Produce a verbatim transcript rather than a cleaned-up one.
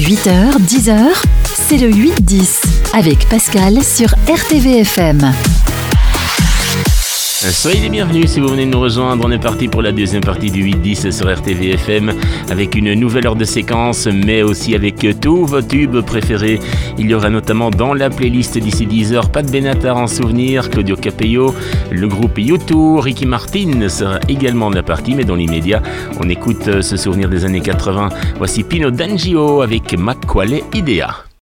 huit heures, dix heures, c'est le huit dix avec Pascal sur R T V F M. Soyez les bienvenus si vous venez de nous rejoindre. On est parti pour la deuxième partie du huit dix sur R T V F M avec une nouvelle heure de séquence, mais aussi avec tous vos tubes préférés. Il y aura notamment dans la playlist d'ici dix heures Pat Benatar en souvenir, Claudio Capello, le groupe U deux, Ricky Martin sera également de la partie, mais dans l'immédiat, on écoute ce souvenir des années quatre-vingts. Voici Pino D'Angio avec Maquale Idea.